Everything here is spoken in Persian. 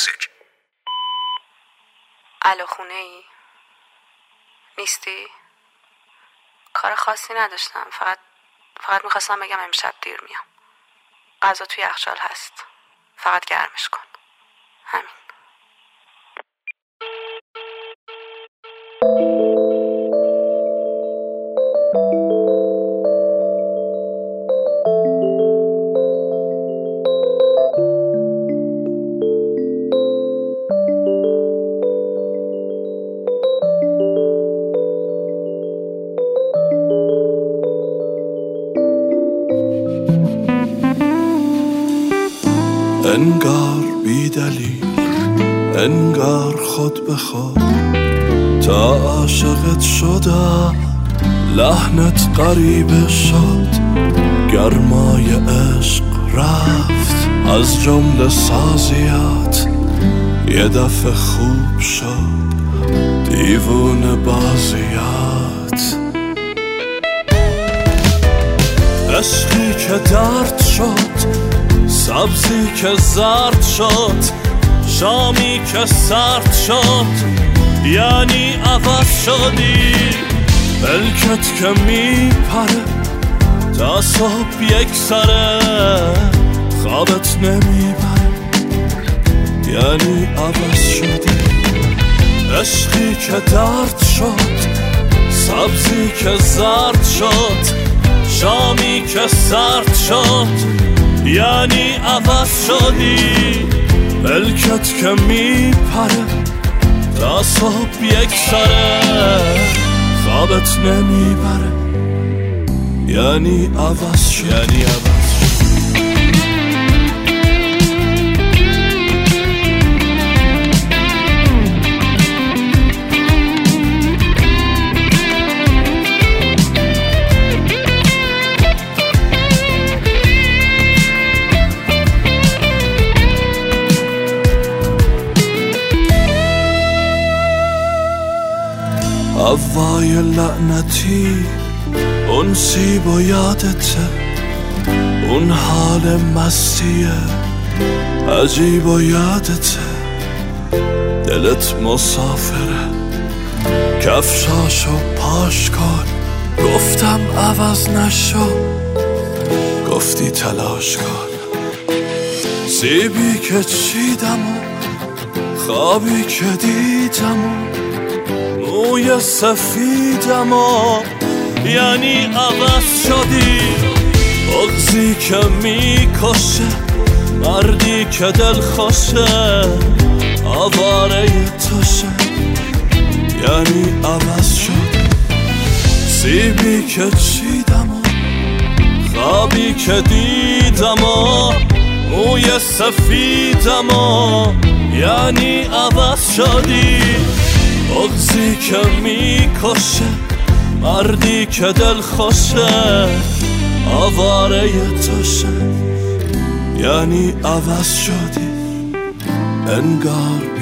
مسیج. الو، خونه ای؟ نیستی؟ کار خاصی نداشتم، فقط میخواستم بگم امشب دیر میام. غذا توی یخچال هست، فقط گرمش کن. همین. انگار بی دلیل، انگار خود به خود تا عاشقت شدم، لحنت غریبه شد، گرمای عشق رفت از جمله سازیات، یه دفعه خوب شد دیوونه بازیات. عشقی که درد شد، سبزی که زرد شد، شامی که سرد شد، یعنی عوض شدی. ملکت که میپره تا صبح یک سره، خوابت نمیبره یعنی عوض شدی. عشقی که درد شد، سبزی که زرد شد، شامی که سرد شد، یعنی عوض شدی. ملکت که میپره تا صبح یک سره، خوابت نمیبره یعنی عوض شدی. هوای لعنتی، اون سیب و یادته، اون حال مستیه عجیب و یادته. دلت مسافره، کفشاشو پاش کن، گفتم عوض نشو، گفتی تلاش کن. سیبی که چیدم و خوابی که دیدم، موی سفیدم و یعنی عوض شدی. بغضی که میکشه، مردی که دل خوشه، آواره توشه یعنی عوض شدی. سیبی که چیدم و خوابی که دیدم و موی سفیدم و یعنی عوض شدی. بغضی که میکشه، مردی که دل خوشه، آواره توشه یعنی عوض شدی. انگار